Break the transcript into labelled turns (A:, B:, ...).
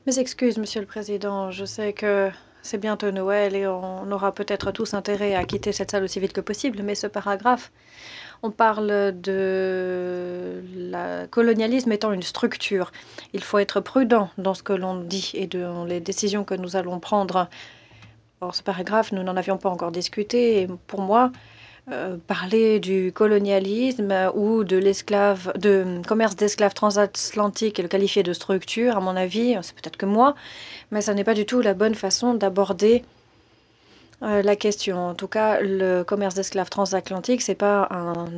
A: Mes excuses, Monsieur le Président. Je sais que c'est bientôt Noël et on aura peut-être tous intérêt à quitter cette salle aussi vite que possible, mais ce paragraphe, on parle de la colonialisme étant une structure. Il faut être prudent dans ce que l'on dit et dans les décisions que nous allons prendre. Or, ce paragraphe, nous n'en avions pas encore discuté et pour moi, parler du colonialisme ou de commerce d'esclaves transatlantiques et le qualifier de structure, à mon avis, c'est peut-être que moi, mais ça n'est pas du tout la bonne façon d'aborder la question. En tout cas, le commerce d'esclaves transatlantiques, c'est pas un